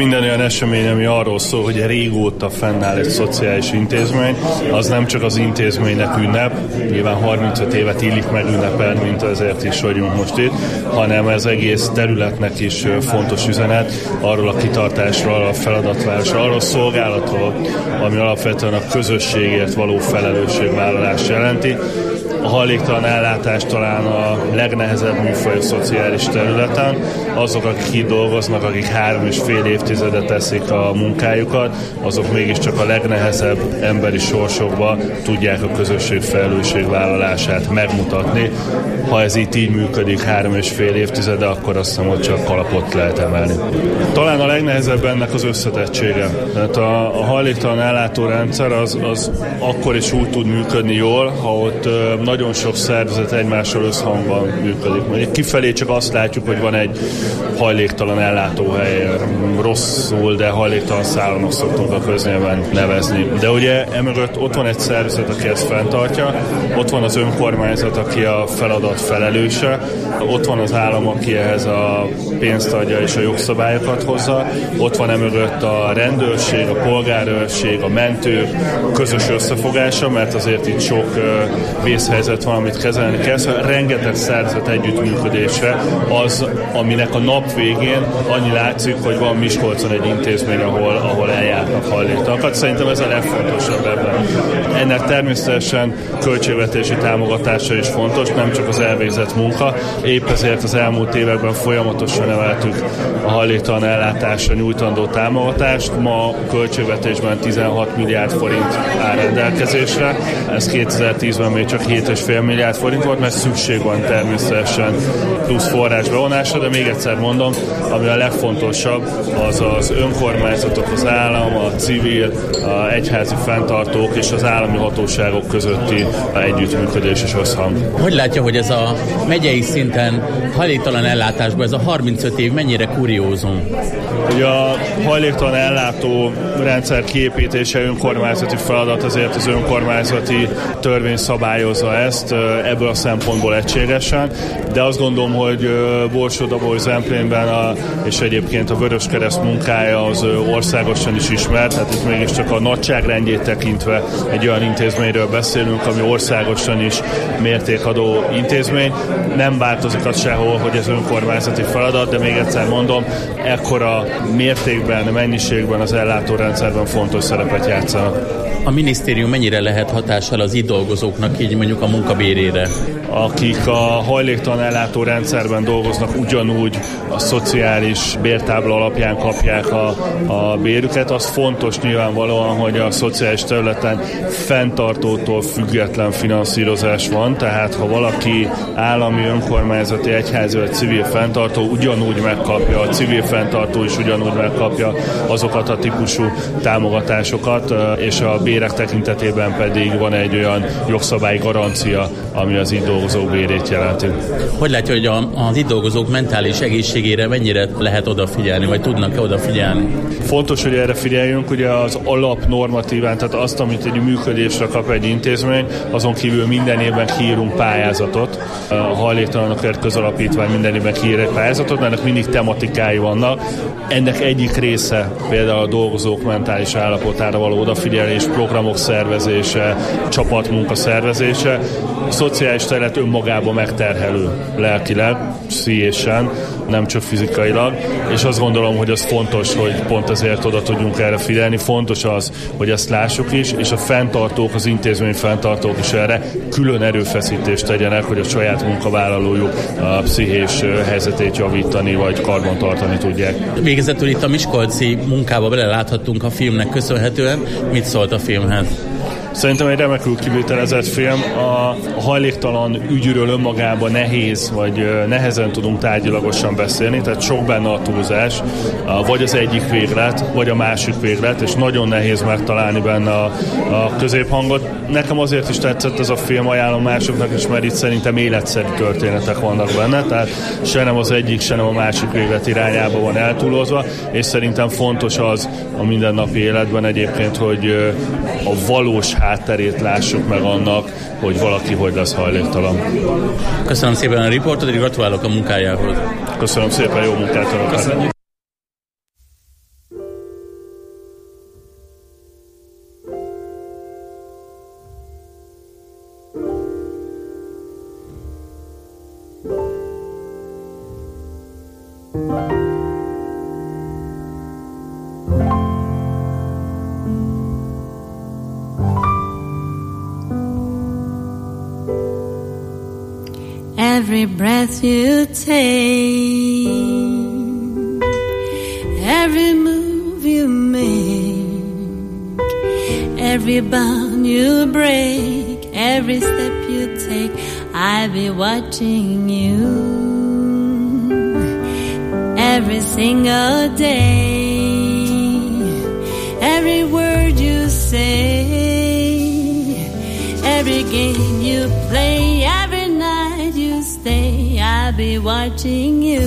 minden olyan esemény, ami arról szól, hogy régóta fennáll egy szociális intézmény, az nem csak az intézménynek ünnep, nyilván 35 évet illik meg ünnepelni, mint ezért is vagyunk most itt, hanem ez egész területnek is fontos üzenet arról a kitartásról, a feladatvállalásról, arról a szolgálatról, ami alapvetően a közösségért való felelősségvállalást jelenti. A hajléktalan ellátás talán a legnehezebb műfaj a szociális területen. Azok, akik itt dolgoznak, akik 3,5 évtizedet teszik a munkájukat, azok mégiscsak a legnehezebb emberi sorsokba tudják a közösség felelősségvállalását megmutatni. Ha ez így működik 3,5 évtizede, akkor azt hiszem, hogy csak kalapot lehet emelni. Talán a legnehezebb ennek az összetettsége. Tehát a hajléktalan ellátórendszer az akkor is úgy tud működni jól, ha ott nagyon sok szervezet egymással összhangban működik. Mondjuk kifelé csak azt látjuk, hogy van egy hajléktalan ellátóhely, rosszul, de hajléktalan szállónak szoktunk a köznyelven nevezni. De ugye emögött ott van egy szervezet, aki ezt fenntartja, ott van az önkormányzat, aki a feladat felelőse, ott van az állam, aki ehhez a pénzt adja és a jogszabályokat hozza, ott van emögött a rendőrség, a polgárőrség, a mentők közös összefogása, mert azért itt sok vészhelyzet van, amit kezelni kell. Szóval rengeteg szervezet együttműködése az, aminek a nap végén annyi látszik, hogy van Miskolcon egy intézmény, ahol eljárnak hajléktalakat. Szerintem ez a legfontosabb ebben. Ennek természetesen költségvetési támogatása is fontos, nem csak az elvégzett munka. Épp ezért az elmúlt években folyamatosan emeltük a hajléktalan ellátásra nyújtandó támogatást. Ma a költségvetésben 16 milliárd forint áll rendelkezésre. Ez 2010-ben még csak 7,5 milliárd forint volt, mert szükség van természetesen plusz forrás bevonásra, de még egyszer mondom, ami a legfontosabb, az az önkormányzatok, az állam, a civil, a egyházi fenntartók és az állami hatóságok közötti együttműködés és összhang. Hogy látja, hogy ez a megyei szinten hajléktalan ellátásban ez a 35 év mennyire kuriózum? Ugye a hajléktalan ellátó rendszer kiépítése önkormányzati feladat, azért az önkormányzati törvény szabályozza ezt ebből a szempontból egységesen, de azt gondolom, hogy Borsod-Abaúj-Zemplénben és egyébként a Vöröskereszt munkája az országosan is ismert, tehát itt mégiscsak a nagyságrendjét tekintve egy olyan intézményről beszélünk, ami országosan is mértékadó intézmény. Nem változik az sehol, hogy ez önkormányzati feladat, de még egyszer mondom, ekkora mértékben, mennyiségben az ellátórendszerben fontos szerepet játszanak. A minisztérium mennyire lehet hatással az itt dolgozóknak, így mondjuk a munkabérére? Akik a hajléktalan ellátórendszerben dolgoznak, ugyanúgy a szociális bértábla alapján kapják a bérüket. Az fontos nyilvánvalóan, hogy a szociális területen fenntartótól független finanszírozás van, tehát ha valaki állami, önkormányzati, egyházi vagy civil fenntartó, ugyanúgy megkapja, a civil fenntartó is ugyanúgy megkapja azokat a típusú támogatásokat, és a bérek tekintetében pedig van egy olyan jogszabályi garancia, ami az itt dolgozók bérét jelenti. Hogy látja, hogy az itt dolgozók mentális egészségére mennyire lehet odafigyelni, vagy tudnak-e odafigyelni? Fontos, hogy erre figyeljünk, ugye az alapnormatíván, tehát azt, amit egy működésre kap egy intézmény, azon kívül minden évben kiírunk pályázatot. A hajléktalanokért közalapítvány minden évben kiír egy pályázatot, mert ennek mindig tematikái vannak. Ennek egyik része például a dolgozók mentális állapotára való odafigyelés, programok szervezése, csapatmunka szervezése. A szociális terület önmagában megterhelő lelkileg, pszichésen, nem csak fizikailag, és azt gondolom, hogy az fontos, hogy pont ezért oda tudjunk erre figyelni. Fontos az, hogy ezt lássuk is, és a fenntartók, az intézmény fenntartók is erre külön erőfeszítést tegyenek, hogy a saját munkavállalójuk a pszichés helyzetét javítani, vagy karbantartani tudják. Végezetül itt a miskolci munkába beleláthattunk a filmnek köszönhetően. Mit szólt a filmhez? Szerintem egy remekül kivitelezett film. A hajléktalan ügyről önmagában nehéz, vagy nehezen tudunk tárgyilagosan beszélni, tehát sok benne a túlzás, vagy az egyik véglet, vagy a másik véglet, és nagyon nehéz megtalálni benne a középhangot. Nekem azért is tetszett ez a film, ajánlom másoknak is, mert itt szerintem életszerű történetek vannak benne, tehát se nem az egyik, se nem a másik véglet irányába van eltúlozva, és szerintem fontos az a mindennapi életben egyébként, hogy a valós hátterét lássuk meg annak, hogy valaki hogy lesz hajléktalan. Köszönöm szépen a riportot, és gratulálok a munkájához. Köszönöm szépen, jó munkát! Köszönjük. Every breath you take, every move you make, every bound you break, every step you take, I'll be watching you every single day. Every word you say, every game you play, every night you stay, I'll be watching you.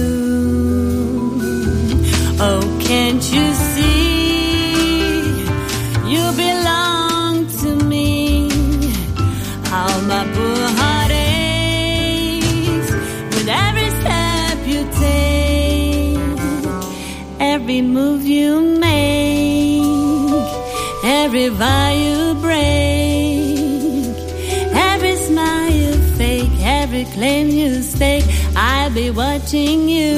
Oh, can't you see you belong to me? How my poor heart aches with every step you take, every move you make, every vow you break, every smile you fake, every claim you stake, I'll be watching you.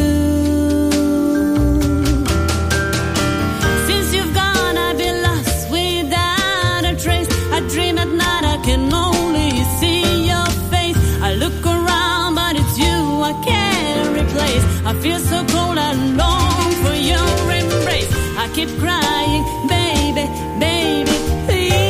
Since you've gone, I've been lost without a trace. I dream at night, I can only see your face. I look around, but it's you I can't replace. I feel so cold, I long for your embrace. I keep crying, baby, baby, please.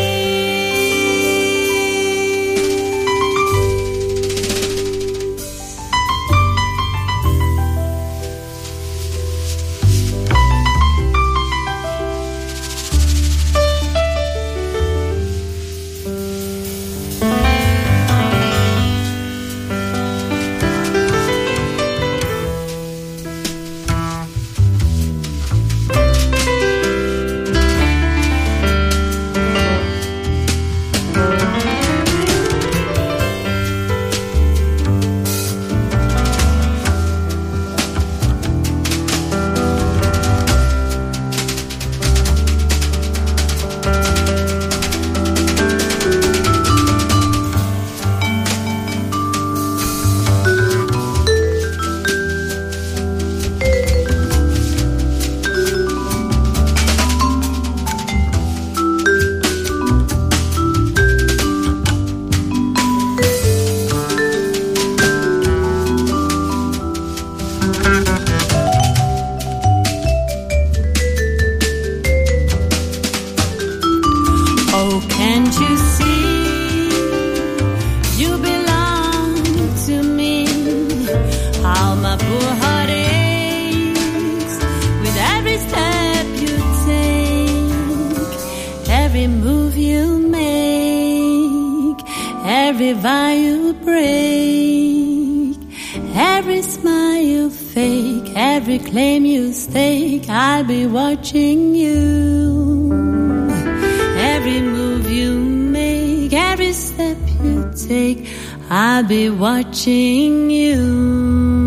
Claim you stake, I'll be watching you. Every move you make, every step you take, I'll be watching you.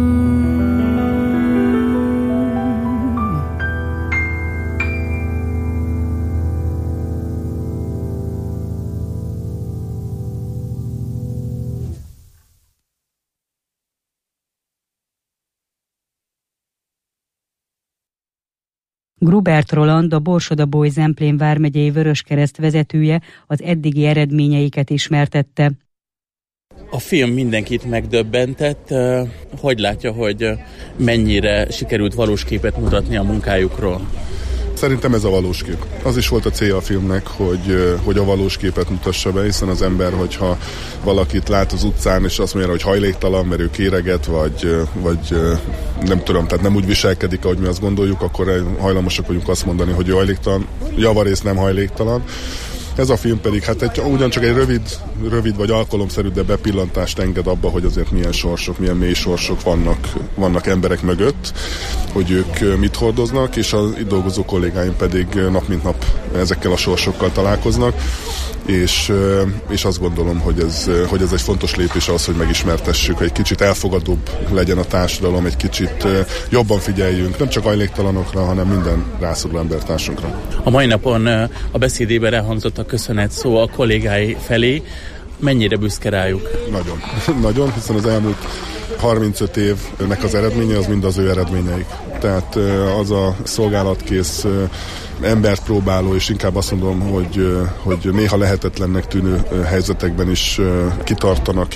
Grubert Roland, a Borsod-Abaúj Zemplén vármegyei Vöröskereszt vezetője az eddigi eredményeiket ismertette. A film mindenkit megdöbbentett. Hogy látja, hogy mennyire sikerült valós képet mutatni a munkájukról? Szerintem ez a valós kép. Az is volt a célja a filmnek, hogy a valós képet mutassa be, hiszen az ember, hogyha valakit lát az utcán, és azt mondja, hogy hajléktalan, mert ő kéreget, vagy nem tudom, tehát nem úgy viselkedik, ahogy mi azt gondoljuk, akkor hajlamosak vagyunk azt mondani, hogy ő hajléktalan, javarészt nem hajléktalan. Ez a film pedig ugyancsak egy rövid vagy alkalomszerű, de bepillantást enged abba, hogy azért milyen sorsok, milyen mély sorsok vannak emberek mögött, hogy ők mit hordoznak, és az itt dolgozó kollégáim pedig nap mint nap ezekkel a sorsokkal találkoznak, és azt gondolom, hogy ez egy fontos lépés ahhoz, hogy megismertessük, hogy egy kicsit elfogadóbb legyen a társadalom, egy kicsit jobban figyeljünk, nem csak hajléktalanokra, hanem minden rászoruló embertársunkra. A mai napon a beszédében elhangzott a köszönet szó a kollégái felé. Mennyire büszke rájuk? Nagyon, hiszen az elmúlt 35 évnek az eredménye az mind az ő eredményeik. Tehát az a szolgálatkész embert próbáló, és inkább azt mondom, hogy néha lehetetlennek tűnő helyzetekben is kitartanak,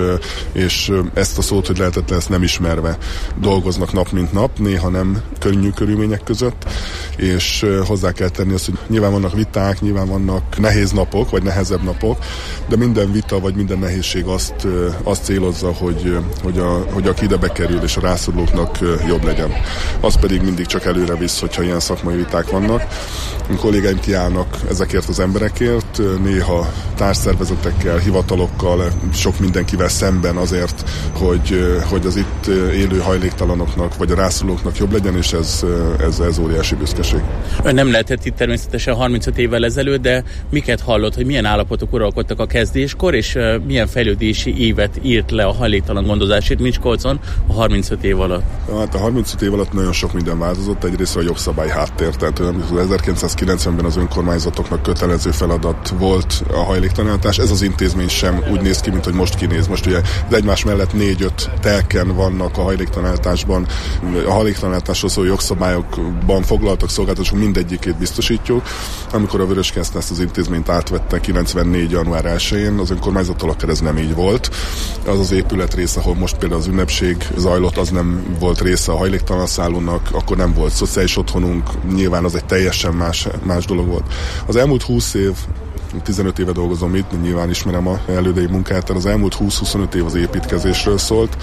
és ezt a szót, hogy lehetetlen, ezt nem ismerve dolgoznak nap mint nap, néha nem könnyű körülmények között, és hozzá kell tenni azt, hogy nyilván vannak viták, nyilván vannak nehéz napok, vagy nehezebb napok, de minden vita, vagy minden nehézség azt célozza, hogy aki ide bekerül, és a rászorulóknak jobb legyen. Az pedig mindig csak előre visz, hogyha ilyen szakmai viták vannak. A kollégáim kiállnak ezekért az emberekért, néha társszervezetekkel, hivatalokkal, sok mindenkivel szemben azért, hogy az itt élő hajléktalanoknak, vagy a rászorulóknak jobb legyen, és ez óriási büszkeség. Ön nem lehetett itt természetesen 35 évvel ezelőtt, de miket hallott, hogy milyen állapotok uralkodtak a kezdéskor, és milyen fejlődési évet írt le a hajléktalan gondozás itt Miskolcon a 35 év alatt? Hát a 35 év alatt nagyon sok minden változott, egyrészt a jogszabály háttér, tehát 1990-ben az önkormányzatoknak kötelező feladat volt a hajléktalanítás. Ez az intézmény sem úgy néz ki, mint hogy most kinéz. Most ugye az egymás mellett 4-5 telken vannak a hajléktalanításban. A hajléktalanításról szóló jogszabályokban foglaltak szolgáltatások mindegyikét biztosítjuk. Amikor a Vöröskereszt ezt az intézményt átvette 94. január 1-én, az önkormányzattal akár ez nem így volt. Az az épület része, ahol most például az ünnepség zajlott, az nem volt része a hajléktalan szállónak, akkor nem volt szociális otthonunk, nyilván az egy teljesen más dolog volt. Az elmúlt 20 év, 15 éve dolgozom itt, nyilván ismerem a elődei munkát, az elmúlt 20-25 év az építkezésről szólt.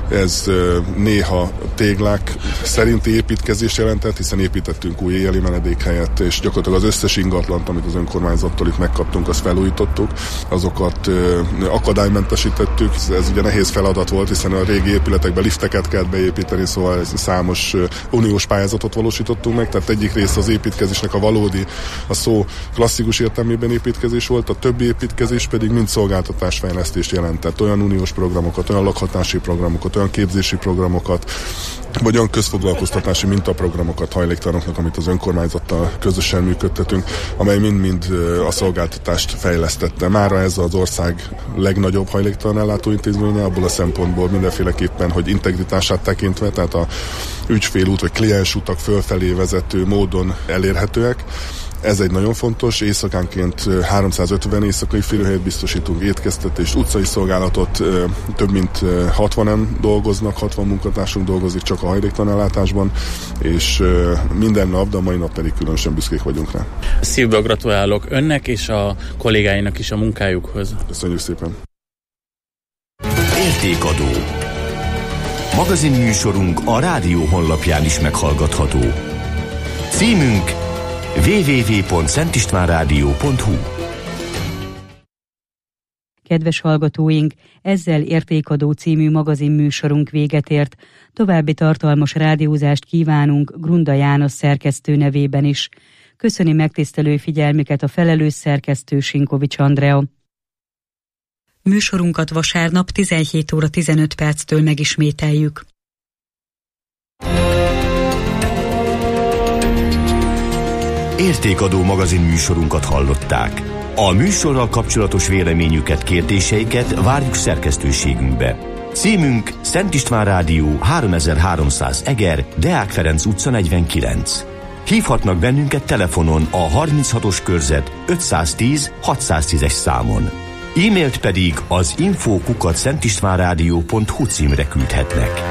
Ez néha téglák szerinti építkezést jelentett, hiszen építettünk új éjjeli menedékhelyet, és gyakorlatilag az összes ingatlant, amit az önkormányzattól itt megkaptunk, azt felújítottuk, azokat akadálymentesítettük. Ez ugye nehéz feladat volt, hiszen a régi épületekben lifteket kellett beépíteni, szóval számos uniós pályázatot valósítottunk meg, tehát egyik része az építkezésnek a valódi, a szó klasszikus értelmében építkezés volt, a többi építkezés pedig mind szolgáltatásfejlesztést jelentett. Olyan uniós programokat, olyan lakhatási programokat, olyan képzési programokat, vagy olyan közfoglalkoztatási mintaprogramokat hajléktalanoknak, amit az önkormányzattal közösen működtetünk, amely mind-mind a szolgáltatást fejlesztette. Mára ez az ország legnagyobb hajléktalan ellátóintézménye, abból a szempontból mindenféleképpen, hogy integritását tekintve, tehát a ügyfélút vagy kliensutak fölfelé vezető módon elérhetőek. Ez egy nagyon fontos, éjszakánként 350 éjszakai férőhelyet biztosítunk, étkeztetést, utcai szolgálatot, több mint 60-en dolgoznak, 60 munkatársunk dolgozik csak a hajléktalanellátásban, és minden nap, de a mai nap pedig különösen büszkék vagyunk rá. Szívből gratulálok önnek és a kollégáinak is a munkájukhoz. Köszönjük szépen! Értékadó. Magazinműsorunk a rádió honlapján is meghallgatható. Címünk www.szentistvánradio.hu. Kedves hallgatóink, ezzel Értékadó című magazinműsorunk véget ért. További tartalmas rádiózást kívánunk Grunda János szerkesztő nevében is. Köszöni megtisztelő figyelmüket a felelős szerkesztő Sinkovics Andrea. Műsorunkat vasárnap 17 óra 15 perctől megismételjük. Értékadó magazin műsorunkat hallották. A műsorral kapcsolatos véleményüket, kérdéseiket várjuk szerkesztőségünkbe. Címünk Szent István Rádió 3300 Eger, Deák Ferenc utca 49. Hívhatnak bennünket telefonon a 36-os körzet 510 610-es számon. E-mailt pedig az info@szentistvánradio.hu címre küldhetnek.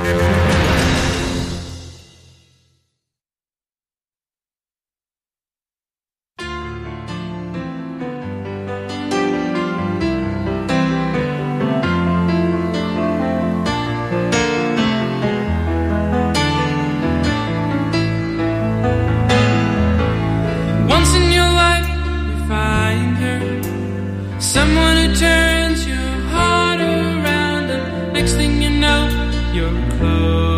Turns your heart around, and next thing you know, you're close.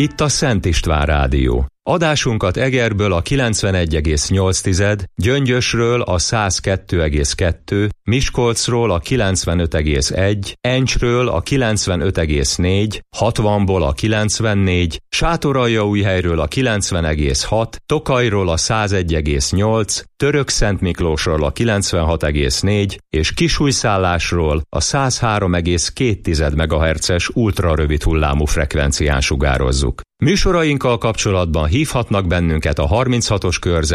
Itt a Szent István Rádió. Adásunkat Egerből a 91,8, Gyöngyösről a 102,2, Miskolcról a 95,1, Encsről a 95,4, 60-ból a 94, Sátoraljaújhelyről a 90,6, Tokajról a 101,8, Törökszentmiklósról a 96,4 és Kisújszállásról a 103,2 MHz-es ultrarövid hullámú frekvencián sugározzuk. Műsorainkkal kapcsolatban hívhatnak bennünket a 36-os körzet